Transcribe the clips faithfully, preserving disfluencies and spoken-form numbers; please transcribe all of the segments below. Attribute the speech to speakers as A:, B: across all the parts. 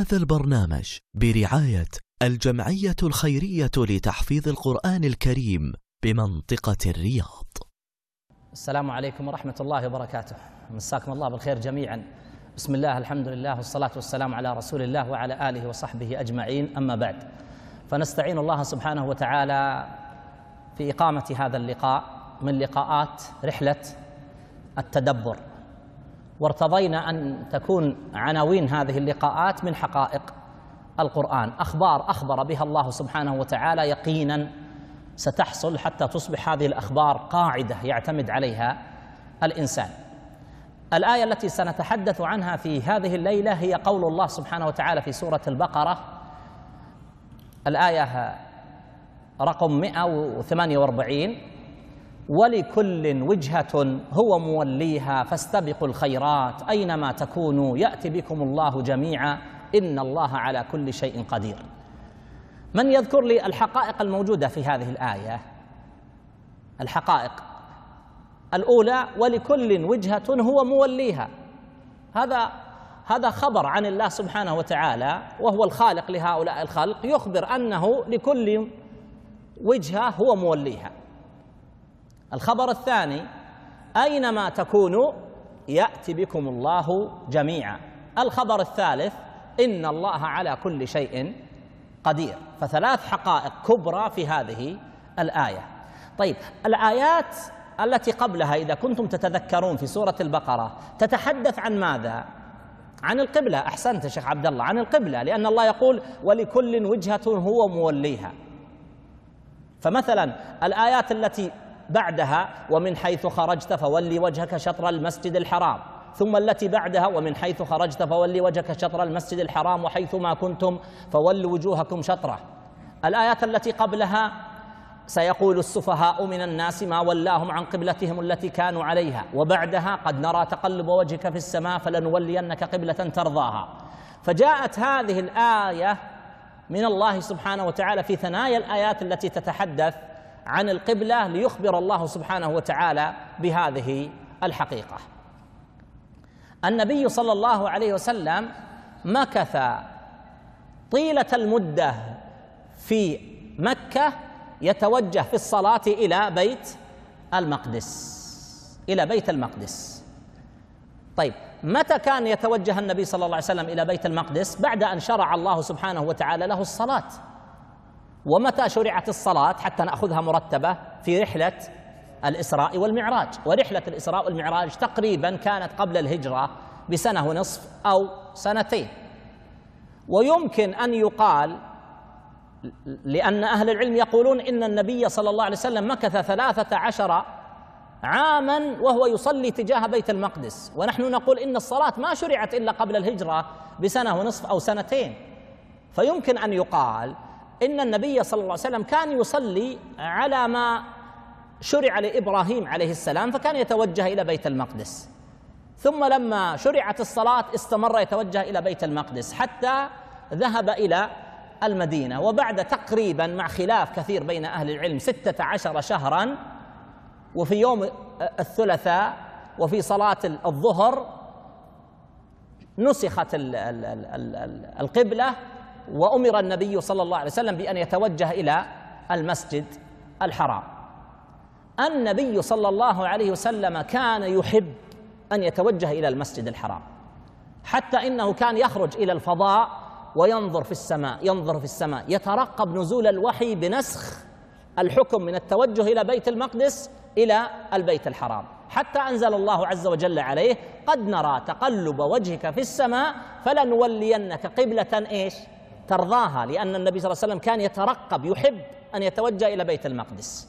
A: هذا البرنامج برعاية الجمعية الخيرية لتحفيظ القرآن الكريم بمنطقة الرياض.
B: السلام عليكم ورحمة الله وبركاته. مساكم الله بالخير جميعا. بسم الله، الحمد لله، والصلاة والسلام على رسول الله وعلى آله وصحبه أجمعين. أما بعد، فنستعين الله سبحانه وتعالى في إقامة هذا اللقاء من لقاءات رحلة التدبر، وارتضينا أن تكون عناوين هذه اللقاءات من حقائق القرآن، أخبار أخبر بها الله سبحانه وتعالى يقينا ستحصل حتى تصبح هذه الأخبار قاعدة يعتمد عليها الإنسان. الآية التي سنتحدث عنها في هذه الليلة هي قول الله سبحانه وتعالى في سورة البقرة، الآية رقم مئة وثمانية وأربعين: ولكل وجهة هو موليها فاستبقوا الخيرات أينما تكونوا يأتي بكم الله جميعا إن الله على كل شيء قدير. من يذكر لي الحقائق الموجودة في هذه الآية؟ الحقائق الأولى: ولكل وجهة هو موليها. هذا هذا خبر عن الله سبحانه وتعالى، وهو الخالق لهؤلاء الخلق، يخبر أنه لكل وجهة هو موليها. الخبر الثاني: أينما تكونوا يأتي بكم الله جميعا. الخبر الثالث: إن الله على كل شيء قدير. فثلاث حقائق كبرى في هذه الآية. طيب، الآيات التي قبلها إذا كنتم تتذكرون في سورة البقرة تتحدث عن ماذا؟ عن القبلة. أحسنت يا شيخ عبد الله، عن القبلة، لأن الله يقول ولكل وجهة هو موليها. فمثلا الآيات التي بعدها: ومن حيث خرجت فولي وجهك شطر المسجد الحرام، ثم التي بعدها: ومن حيث خرجت فولي وجهك شطر المسجد الحرام وحيث ما كنتم فولوا وجوهكم شطره. الآيات التي قبلها: سيقول السفهاء من الناس ما ولاهم عن قبلتهم التي كانوا عليها، وبعدها: قد نرى تقلب وجهك في السماء فلنولينك قبلة ترضاها. فجاءت هذه الآية من الله سبحانه وتعالى في ثنايا الآيات التي تتحدث عن القبلة ليخبر الله سبحانه وتعالى بهذه الحقيقة. النبي صلى الله عليه وسلم مكث طيلة المدة في مكة يتوجه في الصلاة إلى بيت المقدس إلى بيت المقدس. طيب، متى كان يتوجه النبي صلى الله عليه وسلم إلى بيت المقدس؟ بعد أن شرع الله سبحانه وتعالى له الصلاة. ومتى شرعت الصلاة حتى نأخذها مرتبة؟ في رحلة الإسراء والمعراج. ورحلة الإسراء والمعراج تقريبا كانت قبل الهجرة بسنة ونصف أو سنتين. ويمكن أن يقال، لأن أهل العلم يقولون إن النبي صلى الله عليه وسلم مكث ثلاثة عشر عاما وهو يصلي تجاه بيت المقدس، ونحن نقول إن الصلاة ما شرعت إلا قبل الهجرة بسنة ونصف أو سنتين. فيمكن أن يقال إن النبي صلى الله عليه وسلم كان يصلي على ما شرع لإبراهيم عليه السلام، فكان يتوجه إلى بيت المقدس، ثم لما شرعت الصلاة استمر يتوجه إلى بيت المقدس حتى ذهب إلى المدينة. وبعد تقريبا، مع خلاف كثير بين أهل العلم، ستة عشر شهرا، وفي يوم الثلاثاء وفي صلاة الظهر نسخت القبلة، وأمر النبي صلى الله عليه وسلم بأن يتوجه إلى المسجد الحرام. النبي صلى الله عليه وسلم كان يحب أن يتوجه إلى المسجد الحرام، حتى إنه كان يخرج إلى الفضاء وينظر في السماء ينظر في السماء يترقب نزول الوحي بنسخ الحكم من التوجه إلى بيت المقدس إلى البيت الحرام، حتى أنزل الله عز وجل عليه: قد نرى تقلب وجهك في السماء فلنولينك قبلة إيش؟ ترضاها. لأن النبي صلى الله عليه وسلم كان يترقب، يحب أن يتوجه إلى بيت المقدس.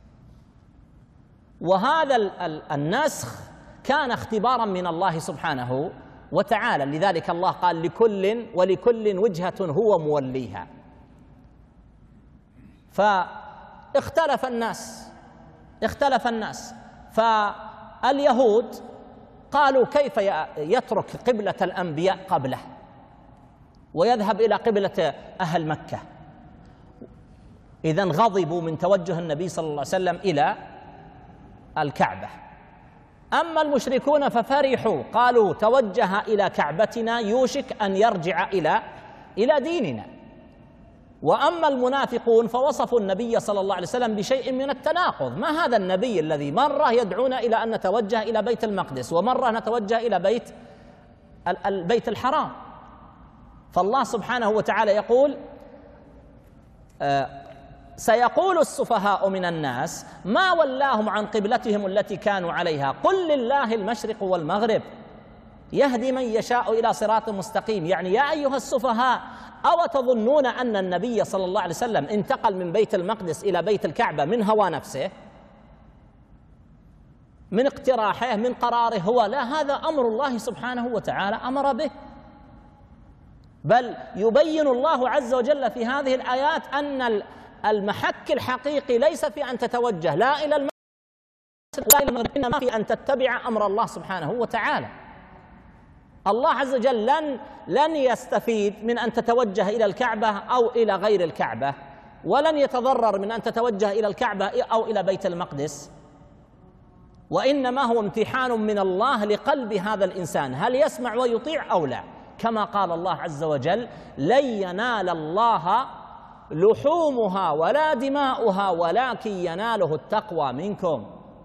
B: وهذا النسخ كان اختبارا من الله سبحانه وتعالى، لذلك الله قال: لكل ولكل وجهة هو موليها. فاختلف الناس اختلف الناس فاليهود قالوا: كيف يترك قبلة الأنبياء قبله ويذهب إلى قبلة أهل مكة؟ إذن غضبوا من توجه النبي صلى الله عليه وسلم إلى الكعبة. أما المشركون ففرحوا، قالوا: توجه إلى كعبتنا يوشك أن يرجع إلى إلى ديننا. وأما المنافقون فوصفوا النبي صلى الله عليه وسلم بشيء من التناقض. ما هذا النبي الذي مرة يدعونا إلى أن نتوجه إلى بيت المقدس ومرة نتوجه إلى بيت البيت الحرام؟ فالله سبحانه وتعالى يقول آه سيقول السفهاء من الناس ما ولاهم عن قبلتهم التي كانوا عليها قل لله المشرق والمغرب يهدي من يشاء إلى صراط مستقيم. يعني يا أيها السفهاء أو تظنون أن النبي صلى الله عليه وسلم انتقل من بيت المقدس إلى بيت الكعبة من هوى نفسه، من اقتراحه، من قراره هو؟ لا، هذا أمر الله سبحانه وتعالى أمر به. بل يبين الله عز وجل في هذه الآيات أن المحك الحقيقي ليس في أن تتوجه لا إلى المشرق لا إلى المغرب، إنما في أن تتبع أمر الله سبحانه وتعالى. الله عز وجل لن لن يستفيد من أن تتوجه إلى الكعبة أو إلى غير الكعبة، ولن يتضرر من أن تتوجه إلى الكعبة أو إلى بيت المقدس، وإنما هو امتحان من الله لقلب هذا الإنسان، هل يسمع ويطيع أو لا؟ كما قال الله عز وجل لن ينال الله لحومها ولا دماؤها ولكن يناله التقوى منكم،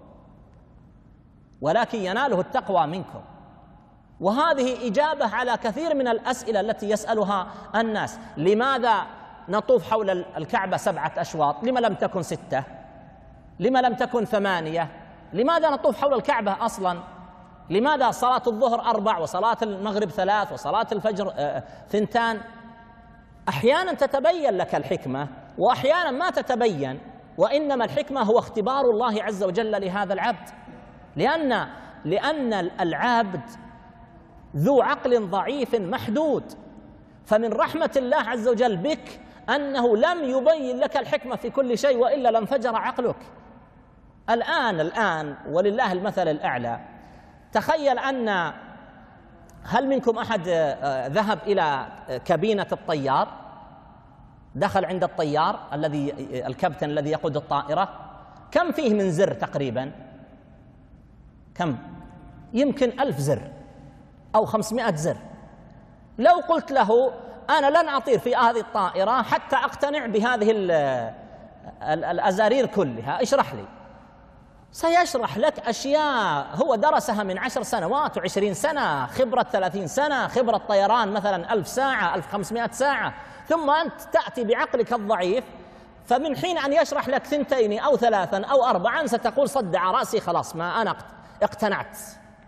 B: ولكن يناله التقوى منكم. وهذه إجابة على كثير من الأسئلة التي يسألها الناس. لماذا نطوف حول الكعبة سبعة أشواط؟ لما لم تكن ستة؟ لما لم تكن ثمانية؟ لماذا نطوف حول الكعبة أصلا؟ لماذا صلاة الظهر أربع وصلاة المغرب ثلاث وصلاة الفجر ثنتان؟ أحيانا تتبين لك الحكمة وأحيانا ما تتبين، وإنما الحكمة هو اختبار الله عز وجل لهذا العبد، لأن لأن العبد ذو عقل ضعيف محدود، فمن رحمة الله عز وجل بك أنه لم يبين لك الحكمة في كل شيء، وإلا لانفجر عقلك. الآن الآن ولله المثل الأعلى، تخيل أن هل منكم أحد ذهب إلى كابينة الطيار؟ دخل عند الطيار الذي الكابتن الذي يقود الطائرة، كم فيه من زر تقريبا؟ كم؟ يمكن ألف زر أو خمسمائة زر. لو قلت له أنا لن أطير في هذه الطائرة حتى أقتنع بهذه الأزارير كلها، اشرح لي. سيشرح لك أشياء هو درسها من عشر سنوات وعشرين سنة، خبرة ثلاثين سنة، خبرة طيران مثلا ألف ساعة، ألف وخمسمائة ساعة، ثم أنت تأتي بعقلك الضعيف، فمن حين أن يشرح لك ثنتين أو ثلاثا أو أربعا ستقول صدع رأسي خلاص ما أنا اقتنعت.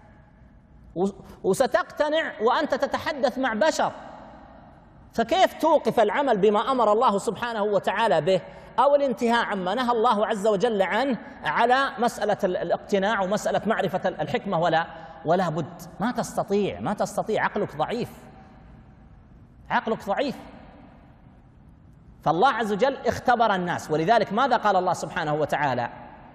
B: وستقتنع وأنت تتحدث مع بشر، فكيف توقف العمل بما أمر الله سبحانه وتعالى به أو الانتهاء عما نهى الله عز وجل عنه على مسألة الاقتناع ومسألة معرفة الحكمة؟ ولا ولا بد، ما تستطيع ما تستطيع عقلك ضعيف، عقلك ضعيف. فالله عز وجل اختبر الناس، ولذلك ماذا قال الله سبحانه وتعالى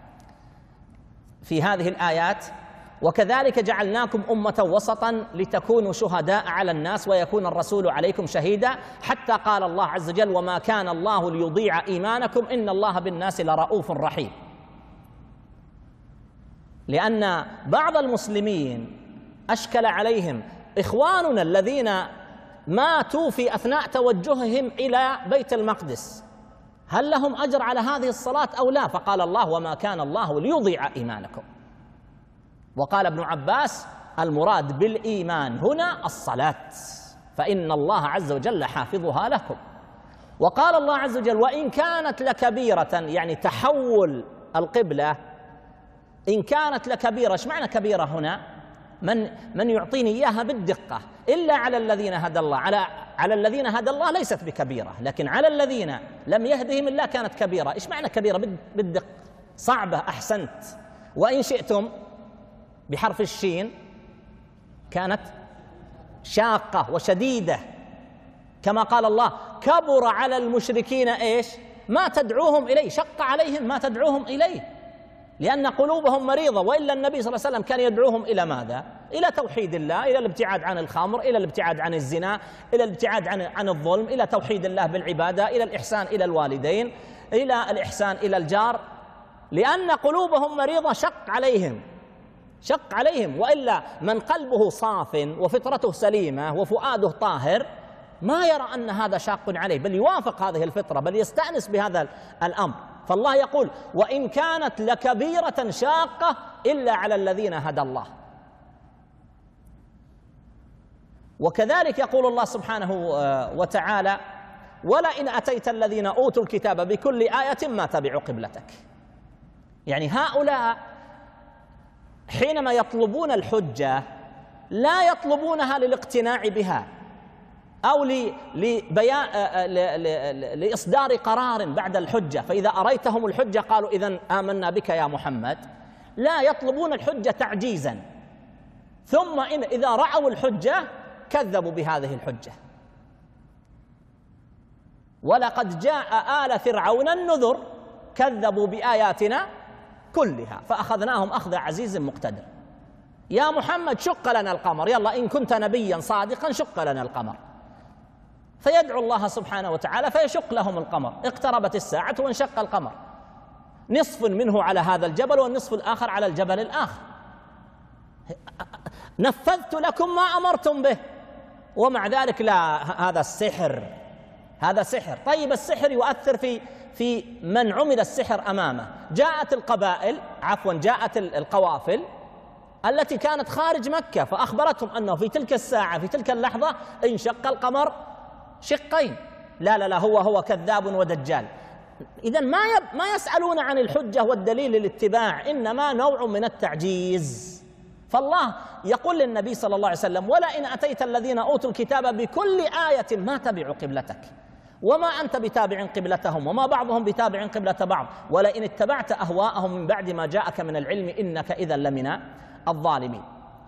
B: في هذه الآيات؟ وكذلك جعلناكم أمة وسطا لتكونوا شهداء على الناس ويكون الرسول عليكم شهيدا، حتى قال الله عز وجل وما كان الله ليضيع إيمانكم إن الله بالناس لرؤوف رحيم. لأن بعض المسلمين أشكل عليهم إخواننا الذين ماتوا في أثناء توجههم إلى بيت المقدس، هل لهم أجر على هذه الصلاة أو لا؟ فقال الله وما كان الله ليضيع إيمانكم. وقال ابن عباس المراد بالإيمان هنا الصلاة، فإن الله عز وجل حافظها لكم. وقال الله عز وجل وإن كانت لكبيرة، يعني تحول القبلة إن كانت لكبيرة. ايش معنى كبيرة هنا؟ من من يعطيني إياها بالدقة، إلا على الذين هدى الله. على على الذين هدى الله ليست بكبيرة، لكن على الذين لم يهدهم الله كانت كبيرة. ايش معنى كبيرة بالدقة؟ صعبة، أحسنت. وإن شئتم بحرف الشين كانت شاقة وشديدة، كما قال الله كبر على المشركين ايش؟ ما تدعوهم إليه، شق عليهم ما تدعوهم إليه، لأن قلوبهم مريضة. وإلا النبي صلى الله عليه وسلم كان يدعوهم إلى ماذا؟ إلى توحيد الله، إلى الابتعاد عن الخمر، إلى الابتعاد عن الزنا، إلى الابتعاد عن عن الظلم، إلى توحيد الله بالعبادة، إلى الإحسان إلى الوالدين، إلى الإحسان إلى الجار، لأن قلوبهم مريضة شق عليهم شق عليهم. وإلا من قلبه صاف وفطرته سليمة وفؤاده طاهر ما يرى أن هذا شاق عليه، بل يوافق هذه الفطرة، بل يستأنس بهذا الأمر. فالله يقول: وإن كانت لكبيرة شاقة إلا على الذين هدى الله. وكذلك يقول الله سبحانه وتعالى: ولئن أتيت الذين أوتوا الكتاب بكل آية ما تبعوا قبلتك. يعني هؤلاء حينما يطلبون الحجة لا يطلبونها للاقتناع بها أو لإصدار قرار بعد الحجة، فإذا أريتهم الحجة قالوا إذن آمنا بك يا محمد. لا، يطلبون الحجة تعجيزا، ثم إن إذا رأوا الحجة كذبوا بهذه الحجة. ولقد جاء آل فرعون النذر كذبوا بآياتنا كلها فأخذناهم أخذ عزيز مقتدر. يا محمد شق لنا القمر، يلا إن كنت نبيا صادقا شق لنا القمر. فيدعو الله سبحانه وتعالى فيشق لهم القمر. اقتربت الساعة وانشق القمر، نصف منه على هذا الجبل والنصف الآخر على الجبل الآخر. نفذت لكم ما أمرتم به، ومع ذلك لا، هذا السحر، هذا سحر. طيب السحر يؤثر في في من عمل السحر أمامه. جاءت القبائل، عفوا جاءت القوافل التي كانت خارج مكة فأخبرتهم أنه في تلك الساعة في تلك اللحظة انشق القمر شقين. لا لا لا، هو هو كذاب ودجال. إذن ما ما يسألون عن الحجة والدليل الاتباع، إنما نوع من التعجيز. فالله يقول للنبي صلى الله عليه وسلم: ولئن أتيت الذين أوتوا الكتاب بكل آية ما تبعوا قبلتك، وما أنت بتابع قبلتهم وما بعضهم بتابع قبلة بعض، ولئن اتبعت أهواءهم من بعد ما جاءك من العلم إنك إذا لمن الظالمين.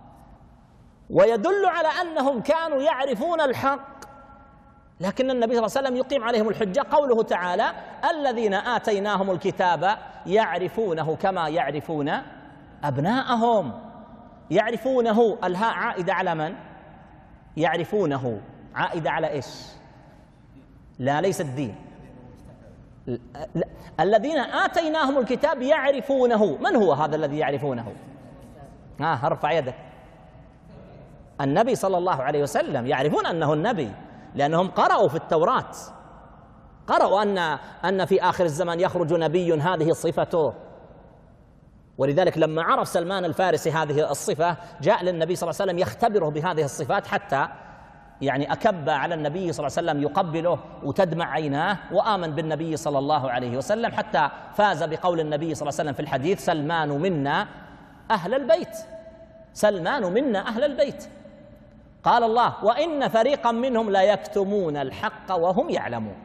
B: ويدل على أنهم كانوا يعرفون الحق، لكن النبي صلى الله عليه وسلم يقيم عليهم الحجة. قوله تعالى: الذين آتيناهم الكتاب يعرفونه كما يعرفون أبناءهم. يعرفونه، الهاء عائدة على من؟ يعرفونه عائدة على إيش؟ لا، ليس الدين. لا. الذين آتيناهم الكتاب يعرفونه. من هو هذا الذي يعرفونه؟ ها آه ارفع يدك. النبي صلى الله عليه وسلم. يعرفون أنه النبي لأنهم قرأوا في التوراة، قرأوا أن أن في آخر الزمان يخرج نبي هذه صفته. ولذلك لما عرف سلمان الفارسي هذه الصفة جاء للنبي صلى الله عليه وسلم يختبره بهذه الصفات، حتى يعني أكب على النبي صلى الله عليه وسلم يقبله وتدمع عيناه، وآمن بالنبي صلى الله عليه وسلم، حتى فاز بقول النبي صلى الله عليه وسلم في الحديث: سلمان منا أهل البيت، سلمان منا أهل البيت. قال الله: وإن فريقا منهم لا يكتمون الحق وهم يعلمون.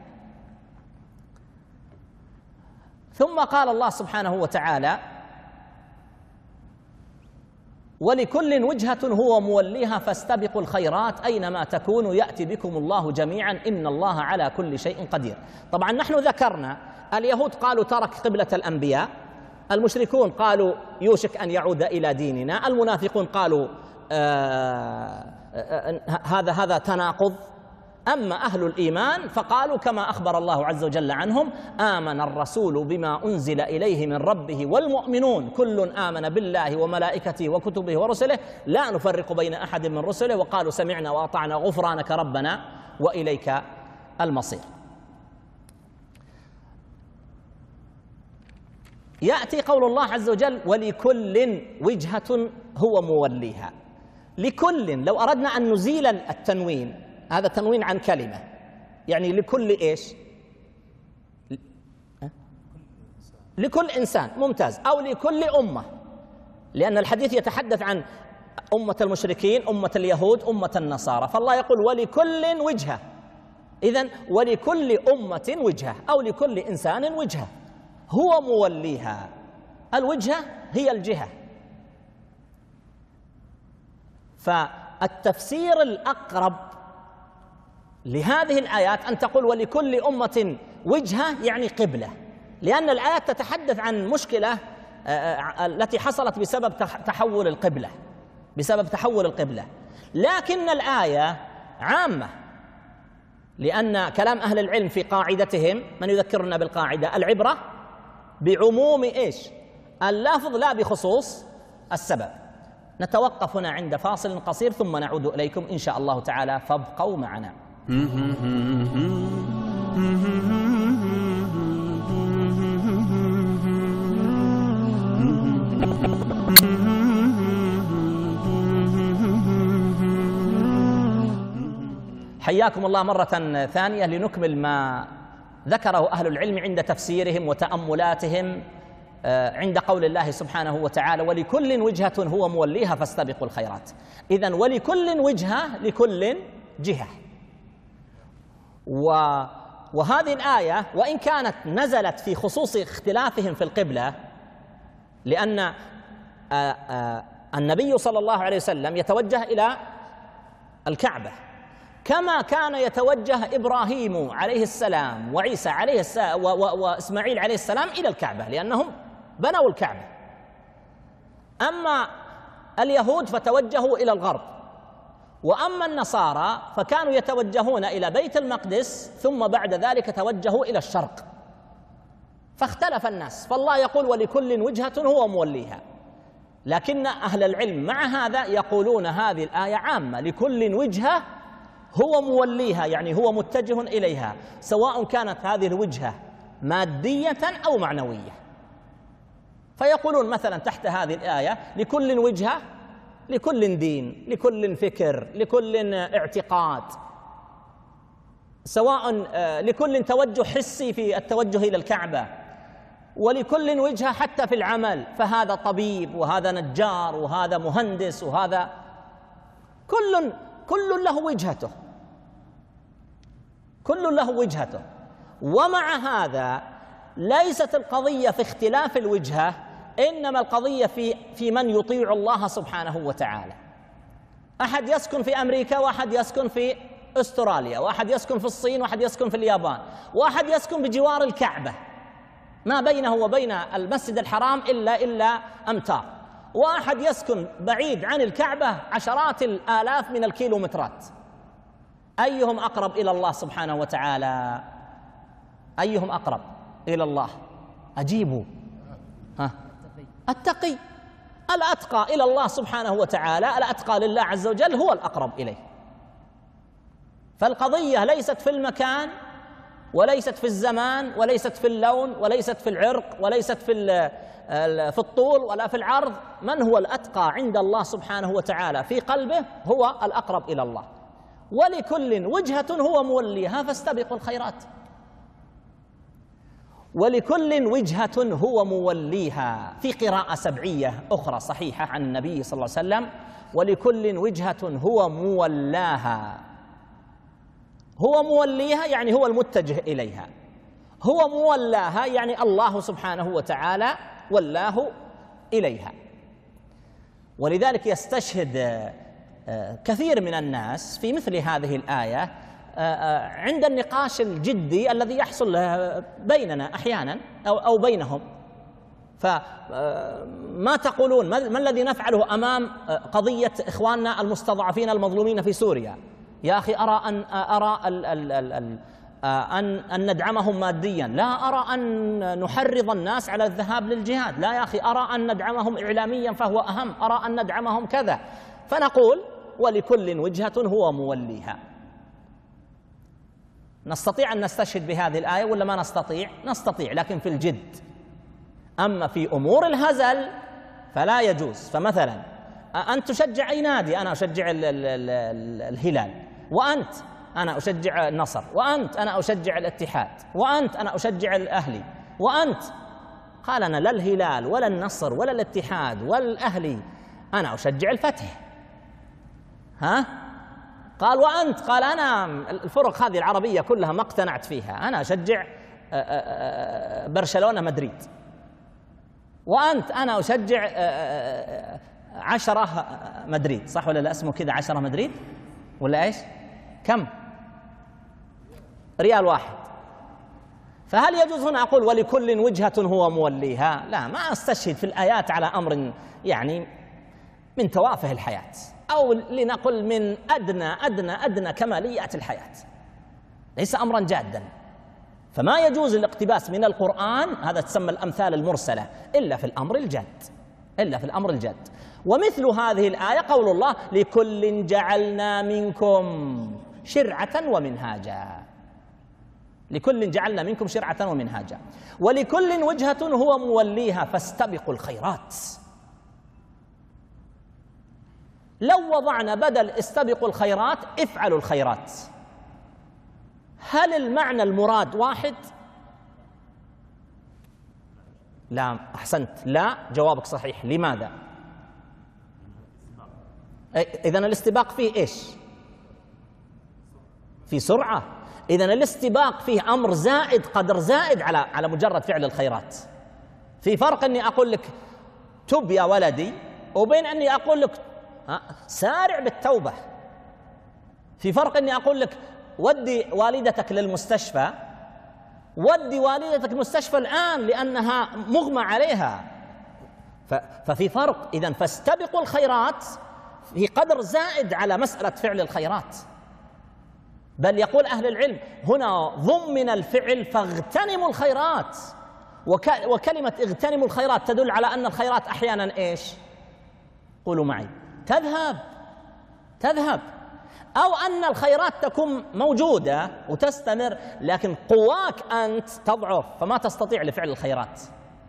B: ثم قال الله سبحانه وتعالى: ولكل وجهة هو موليها فاستبقوا الخيرات أينما تكونوا يأتي بكم الله جميعا إن الله على كل شيء قدير. طبعا نحن ذكرنا اليهود قالوا ترك قبلة الأنبياء، المشركون قالوا يوشك أن يعود إلى ديننا، المنافقون قالوا آه آه هذا هذا تناقض. أما أهل الإيمان فقالوا كما أخبر الله عز وجل عنهم: آمن الرسول بما أنزل إليه من ربه والمؤمنون كل آمن بالله وملائكته وكتبه ورسله لا نفرق بين أحد من رسله وقالوا سمعنا وأطعنا غفرانك ربنا وإليك المصير. يأتي قول الله عز وجل: ولكل وجهة هو موليها. لكل، لو أردنا أن نزيل التنوين، هذا تنوين عن كلمة، يعني لكل إيش؟ لكل إنسان، ممتاز، أو لكل أمة، لأن الحديث يتحدث عن أمة المشركين، أمة اليهود، أمة النصارى، فالله يقول ولكل وجهة. إذن ولكل أمة وجهة أو لكل إنسان وجهة هو موليها. الوجهة هي الجهة. فالتفسير الأقرب لهذه الآيات أن تقول ولكل أمة وجهة، يعني قبلة، لأن الآيات تتحدث عن مشكلة التي حصلت بسبب تحول القبلة، بسبب تحول القبلة. لكن الآية عامة، لأن كلام أهل العلم في قاعدتهم، من يذكرنا بالقاعدة: العبرة بعموم إيش؟ اللفظ لا بخصوص السبب. نتوقف هنا عند فاصل قصير ثم نعود إليكم إن شاء الله تعالى، فابقوا معنا. حياكم الله مرة ثانية لنكمل ما ذكره أهل العلم عند تفسيرهم وتأملاتهم عند قول الله سبحانه وتعالى: ولكل وجهة هو موليها فاستبقوا الخيرات. إذن ولكل وجهة، لكل جهة. وهذه الآية وإن كانت نزلت في خصوص اختلافهم في القبلة، لأن النبي صلى الله عليه وسلم يتوجه إلى الكعبة كما كان يتوجه إبراهيم عليه السلام وعيسى عليه السلام وإسماعيل عليه السلام إلى الكعبة، لأنهم بنوا الكعبة. أما اليهود فتوجهوا إلى الغرب، وأما النصارى فكانوا يتوجهون إلى بيت المقدس ثم بعد ذلك توجهوا إلى الشرق، فاختلف الناس. فالله يقول: ولكل وجهة هو موليها. لكن أهل العلم مع هذا يقولون هذه الآية عامة، لكل وجهة هو موليها، يعني هو متجه إليها، سواء كانت هذه الوجهة مادية أو معنوية. فيقولون مثلا تحت هذه الآية: لكل وجهة، لكل دين، لكل فكر، لكل اعتقاد، سواء لكل توجه حسي في التوجه إلى الكعبة، ولكل وجهة حتى في العمل، فهذا طبيب وهذا نجار وهذا مهندس وهذا كل كل له وجهته، كل له وجهته. ومع هذا ليست القضية في اختلاف الوجهة، إنما القضية في في من يطيع الله سبحانه وتعالى. أحد يسكن في أمريكا، واحد يسكن في أستراليا، واحد يسكن في الصين، واحد يسكن في اليابان، واحد يسكن بجوار الكعبة، ما بينه وبين المسجد الحرام إلا إلا أمتار، واحد يسكن بعيد عن الكعبة عشرات الآلاف من الكيلومترات. أيهم أقرب إلى الله سبحانه وتعالى؟ أيهم أقرب إلى الله؟ أجيبوا. ها؟ التقي، الأتقى إلى الله سبحانه وتعالى، الأتقى لله عز وجل هو الأقرب إليه. فالقضية ليست في المكان، وليست في الزمان، وليست في اللون، وليست في العرق، وليست في في الطول ولا في العرض. من هو الأتقى عند الله سبحانه وتعالى في قلبه هو الأقرب إلى الله. ولكل وجهة هو موليها فاستبقوا الخيرات. ولكل وجهة هو موليها، في قراءة سبعية أخرى صحيحة عن النبي صلى الله عليه وسلم: ولكل وجهة هو مولاها. هو موليها يعني هو المتجه إليها، هو مولاها يعني الله سبحانه وتعالى ولاه إليها. ولذلك يستشهد كثير من الناس في مثل هذه الآية عند النقاش الجدي الذي يحصل بيننا أحيانا أو أو بينهم. فما تقولون؟ ما الذي نفعله أمام قضية إخواننا المستضعفين المظلومين في سوريا؟ يا أخي أرى أن أرى ال ال ال ال أن أن ندعمهم ماديا، لا أرى أن نحرض الناس على الذهاب للجهاد، لا يا أخي أرى أن ندعمهم إعلاميا فهو أهم، أرى أن ندعمهم كذا. فنقول: ولكل وجهة هو موليها. نستطيع أن نستشهد بهذه الآية ولا ما نستطيع؟ نستطيع، لكن في الجد. أما في أمور الهزل فلا يجوز. فمثلا أنت تشجع أي نادي، أنا أشجع ال ال ال الهلال، وأنت أنا أشجع النصر، وأنت أنا أشجع الاتحاد، وأنت أنا أشجع الأهلي، وأنت. قال: أنا لا الهلال ولا النصر ولا الاتحاد ولا الأهلي، أنا أشجع الفتح. ها؟ قال: وأنت؟ قال: أنا الفرق هذه العربية كلها ما اقتنعت فيها، أنا أشجع برشلونة مدريد. وأنت؟ أنا أشجع عشرة مدريد. صح ولا لا؟ اسمه كذا عشرة مدريد ولا إيش؟ كم؟ ريال واحد. فهل يجوز هنا أقول ولكل وجهة هو موليها؟ لا، ما أستشهد في الآيات على أمر يعني من توافه الحياة، أو لنقل من أدنى أدنى أدنى كماليات الحياة، ليس أمرا جادا. فما يجوز الاقتباس من القرآن، هذا تسمى الأمثال المرسلة، إلا في الأمر الجاد، إلا في الأمر الجاد. ومثل هذه الآية قول الله: لكل جعلنا منكم شرعة ومنهاجا، لكل جعلنا منكم شرعة ومنهاجا ولكل وجهة هو موليها فاستبقوا الخيرات. لو وضعنا بدل استبقوا الخيرات افعلوا الخيرات، هل المعنى المراد واحد؟ لا، أحسنت، لا، جوابك صحيح. لماذا؟ إذن الاستباق فيه إيش؟ في سرعة. إذن الاستباق فيه أمر زائد، قدر زائد على على مجرد فعل الخيرات. في فرق إني أقول لك تب يا ولدي وبين إني أقول لك سارع بالتوبة. في فرق إني أقول لك ودي والدتك للمستشفى، ودي والدتك المستشفى الآن لأنها مغمى عليها، ففي فرق. إذن فاستبقوا الخيرات في قدر زائد على مسألة فعل الخيرات. بل يقول أهل العلم هنا ضمن الفعل فاغتنموا الخيرات، وكلمة اغتنموا الخيرات تدل على أن الخيرات أحيانا إيش؟ قولوا معي، تذهب تذهب أو أن الخيرات تكون موجودة وتستمر، لكن قواك أنت تضعف فما تستطيع لفعل الخيرات،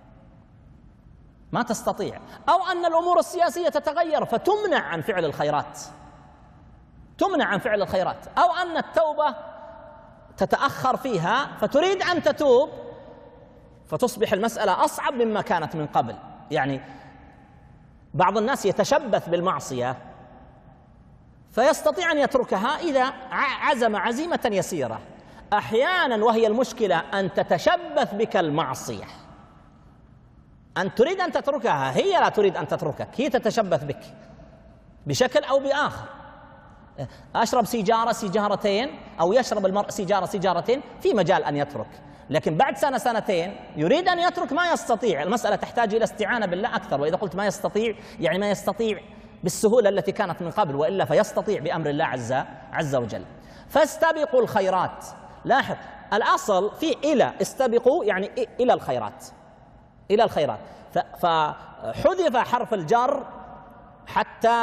B: ما تستطيع. أو أن الأمور السياسية تتغير فتمنع عن فعل الخيرات، تمنع عن فعل الخيرات. أو أن التوبة تتأخر فيها فتريد أن تتوب فتصبح المسألة أصعب مما كانت من قبل. يعني بعض الناس يتشبث بالمعصية فيستطيع أن يتركها إذا عزم عزيمة يسيرة. أحيانا وهي المشكلة أن تتشبث بك المعصية، أن تريد أن تتركها، هي لا تريد أن تتركك، هي تتشبث بك بشكل أو بآخر. أشرب سيجارة سيجارتين أو يشرب المرء سيجارة سيجارتين في مجال أن يترك، لكن بعد سنة سنتين يريد أن يترك ما يستطيع. المسألة تحتاج إلى استعانة بالله أكثر، وإذا قلت ما يستطيع يعني ما يستطيع بالسهولة التي كانت من قبل، وإلا فيستطيع بأمر الله عز عز وجل. فاستبقوا الخيرات. لاحظ الأصل في إلى، استبقوا يعني إلى الخيرات، إلى الخيرات، فحذف حرف الجر حتى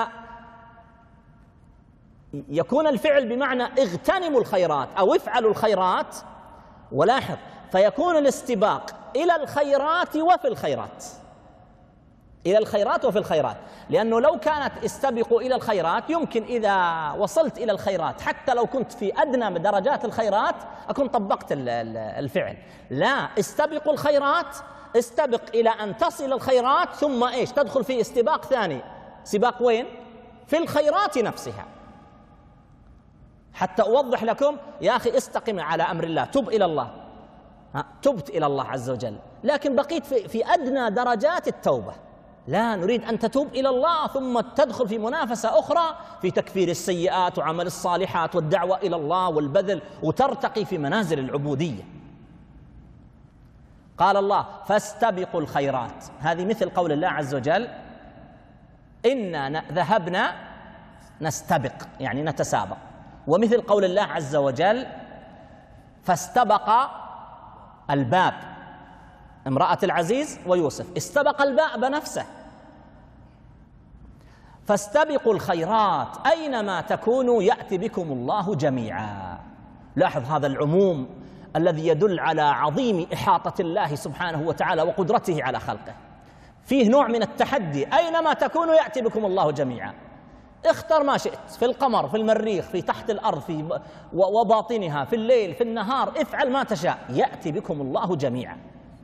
B: يكون الفعل بمعنى اغتنموا الخيرات أو افعلوا الخيرات. ولاحظ فيكون الاستباق إلى الخيرات وفي الخيرات، إلى الخيرات وفي الخيرات، لأنه لو كانت استبقوا إلى الخيرات يمكن إذا وصلت إلى الخيرات حتى لو كنت في أدنى درجات الخيرات أكون طبقت الفعل. لا، استبقوا الخيرات، استبق إلى أن تصل الخيرات ثم إيش؟ تدخل في استباق ثاني. سباق وين؟ في الخيرات نفسها. حتى أوضح لكم يا أخي استقم على أمر الله، تب إلى الله، تبت إلى الله عز وجل، لكن بقيت في, في أدنى درجات التوبة. لا، نريد أن تتوب إلى الله ثم تدخل في منافسة أخرى في تكفير السيئات وعمل الصالحات والدعوة إلى الله والبذل، وترتقي في منازل العبودية. قال الله فاستبقوا الخيرات، هذه مثل قول الله عز وجل إنا ذهبنا نستبق يعني نتسابق، ومثل قول الله عز وجل فاستبق الباب، امرأة العزيز ويوسف استبق الباب نفسه. فاستبقوا الخيرات أينما تكونوا يأتي بكم الله جميعا. لاحظ هذا العموم الذي يدل على عظيم إحاطة الله سبحانه وتعالى وقدرته على خلقه. فيه نوع من التحدي، أينما تكونوا يأتي بكم الله جميعا. اختر ما شئت، في القمر، في المريخ، في تحت الأرض، في وباطنها، في الليل، في النهار، افعل ما تشاء، يأتي بكم الله جميعا.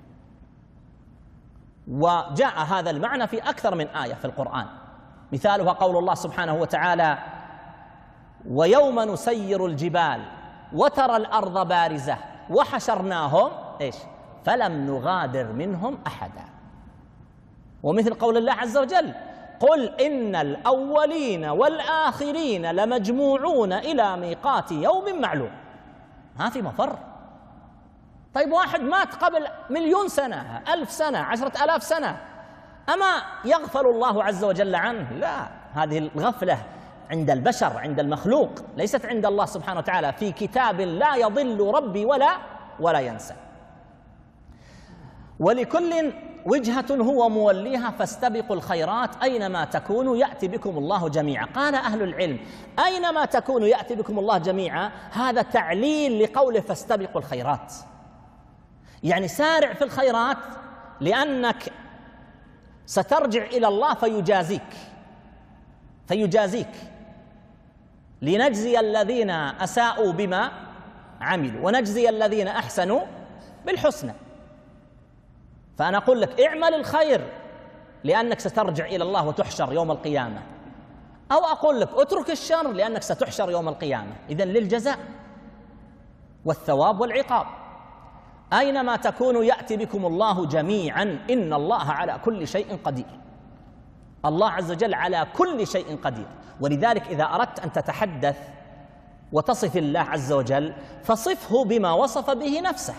B: وجاء هذا المعنى في أكثر من آية في القرآن، مثالها قول الله سبحانه وتعالى ويوم نسير الجبال وترى الأرض بارزة وحشرناهم إيش؟ فلم نغادر منهم أحدا. ومثل قول الله عز وجل قل إن الأولين والآخرين لمجموعون إلى ميقات يوم معلوم. ما في مفر. طيب واحد مات قبل مليون سنة، ألف سنة، عشرة آلاف سنة، أما يغفل الله عز وجل عنه؟ لا، هذه الغفلة عند البشر، عند المخلوق، ليست عند الله سبحانه وتعالى. في كتاب لا يضل ربي ولا ولا ينسى. ولكل وجهة هو موليها فاستبقوا الخيرات أينما تكونوا يأتي بكم الله جميعا. قال أهل العلم: أينما تكونوا يأتي بكم الله جميعا، هذا تعليل لقوله فاستبقوا الخيرات، يعني سارع في الخيرات لأنك سترجع إلى الله فيجازيك فيجازيك لنجزي الذين أساءوا بما عملوا ونجزي الذين أحسنوا بالحسنى. فأنا أقول لك اعمل الخير لأنك سترجع إلى الله وتحشر يوم القيامة، أو أقول لك اترك الشر لأنك ستحشر يوم القيامة. إذن للجزاء والثواب والعقاب. أينما تكونوا يأتي بكم الله جميعا إن الله على كل شيء قدير. الله عز وجل على كل شيء قدير، ولذلك إذا أردت أن تتحدث وتصف الله عز وجل فصفه بما وصف به نفسه.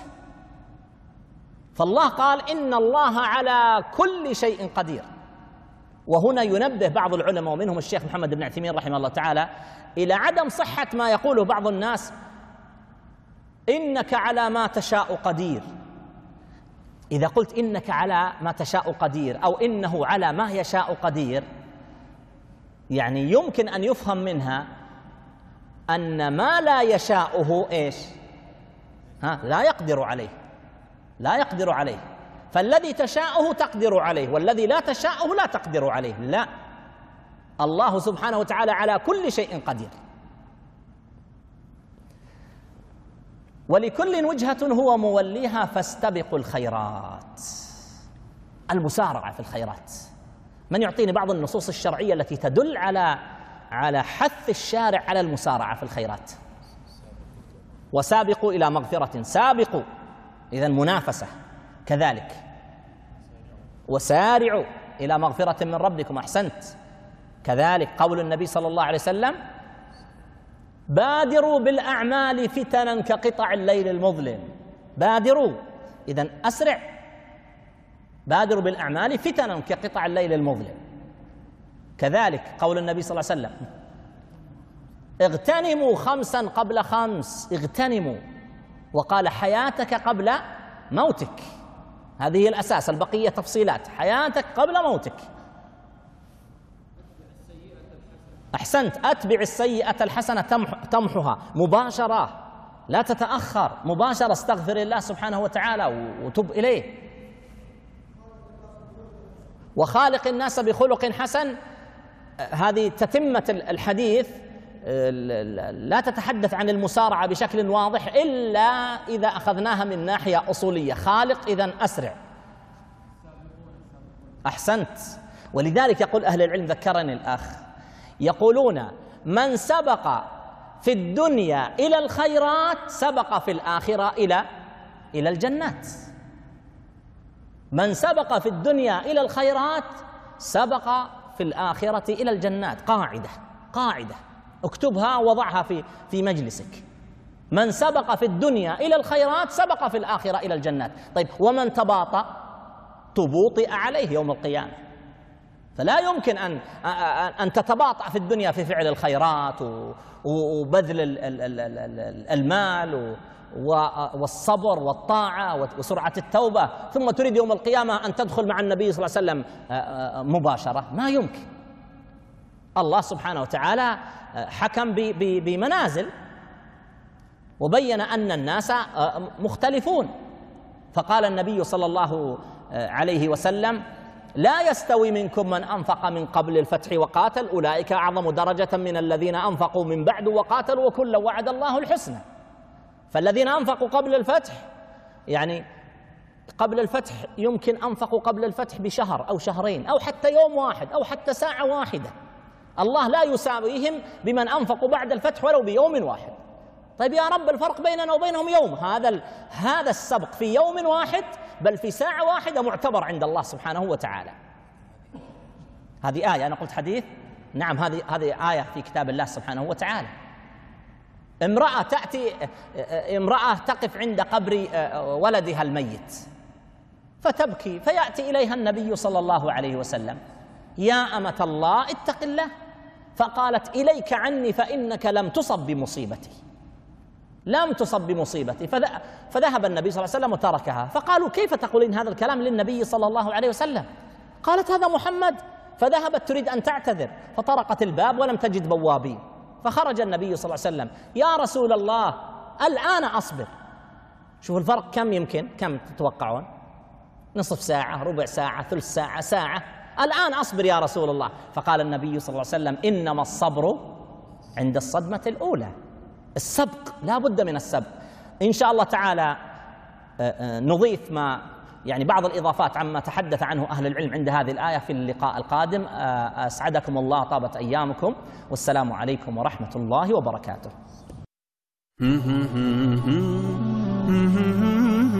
B: فالله قال إن الله على كل شيء قدير. وهنا ينبه بعض العلماء ومنهم الشيخ محمد بن عثيمين رحمه الله تعالى إلى عدم صحة ما يقوله بعض الناس: إنك على ما تشاء قدير. إذا قلت إنك على ما تشاء قدير أو إنه على ما يشاء قدير، يعني يمكن أن يفهم منها أن ما لا يشاؤه إيش؟ ها لا يقدر عليه، لا يقدر عليه. فالذي تشاؤه تقدر عليه، والذي لا تشاؤه لا تقدر عليه. لا، الله سبحانه وتعالى على كل شيء قدير. ولكل وجهة هو موليها فاستبقوا الخيرات، المسارعة في الخيرات. من يعطيني بعض النصوص الشرعية التي تدل على على حث الشارع على المسارعة في الخيرات؟ وسابقوا إلى مغفرة، سابقوا إذن منافسة، كذلك وسارعوا إلى مغفرة من ربكم، أحسنت، كذلك قول النبي صلى الله عليه وسلم: بادروا بالأعمال فتنا كقطع الليل المظلم. بادروا إذن أسرع، بادروا بالأعمال فتنا كقطع الليل المظلم. كذلك قول النبي صلى الله عليه وسلم: اغتنموا خمسا قبل خمس، اغتنموا، وقال حياتك قبل موتك. هذه هي الأساس، البقية تفصيلات. حياتك قبل موتك. أحسنت، أتبع السيئة الحسنة تمحها، مباشرة، لا تتأخر، مباشرة، استغفر الله سبحانه وتعالى وتب إليه. وخالق الناس بخلق حسن، هذه تتمة الحديث، لا تتحدث عن المسارعة بشكل واضح إلا إذا أخذناها من ناحية أصولية. خالق إذن أسرع. أحسنت. ولذلك يقول أهل العلم، ذكرني الأخ، يقولون: من سبق في الدنيا إلى الخيرات سبق في الآخرة إلى إلى الجنات. من سبق في الدنيا إلى الخيرات سبق في الآخرة إلى الجنات. قاعدة قاعدة اكتبها وضعها في في مجلسك. من سبق في الدنيا إلى الخيرات سبق في الآخرة إلى الجنات. طيب، ومن تباطأ تبوطئ عليه يوم القيامة. فلا يمكن أن أن تتباطأ في الدنيا في فعل الخيرات وبذل المال والصبر والطاعة وسرعة التوبة، ثم تريد يوم القيامة أن تدخل مع النبي صلى الله عليه وسلم مباشرة. ما يمكن. الله سبحانه وتعالى حكم بمنازل وبين أن الناس مختلفون. فقال النبي صلى الله عليه وسلم: لا يستوي منكم من أنفق من قبل الفتح وقاتل، أولئك أعظم درجة من الذين أنفقوا من بعد وقاتلوا وكلا وعد الله الحسنى. فالذين أنفقوا قبل الفتح، يعني قبل الفتح يمكن أنفقوا قبل الفتح بشهر أو شهرين أو حتى يوم واحد أو حتى ساعة واحدة. الله لا يساويهم بمن أنفقوا بعد الفتح ولو بيوم واحد. طيب يا رب، الفرق بيننا وبينهم يوم. هذا هذا السبق في يوم واحد بل في ساعة واحدة معتبر عند الله سبحانه وتعالى. هذه آية، أنا قلت حديث، نعم، هذه هذه آية في كتاب الله سبحانه وتعالى. امرأة تأتي، امرأة تقف عند قبر ولدها الميت فتبكي، فيأتي إليها النبي صلى الله عليه وسلم: يا أمة الله اتق الله. فقالت: إليك عني فإنك لم تصب بمصيبتي. لم تصب بمصيبتي. فذهب النبي صلى الله عليه وسلم وتركها. فقالوا: كيف تقولين هذا الكلام للنبي صلى الله عليه وسلم؟ قالت: هذا محمد. فذهبت تريد أن تعتذر، فطرقت الباب ولم تجد بوابين، فخرج النبي صلى الله عليه وسلم: يا رسول الله الآن أصبر. شوفوا الفرق كم يمكن، كم تتوقعون؟ نصف ساعة، ربع ساعة، ثلث ساعة، ساعة. الآن أصبر يا رسول الله. فقال النبي صلى الله عليه وسلم: إنما الصبر عند الصدمة الأولى. السبق، لا بد من السبق. إن شاء الله تعالى نضيف ما يعني بعض الإضافات عما تحدث عنه أهل العلم عند هذه الآية في اللقاء القادم. أسعدكم الله، طابت أيامكم، والسلام عليكم ورحمة الله وبركاته.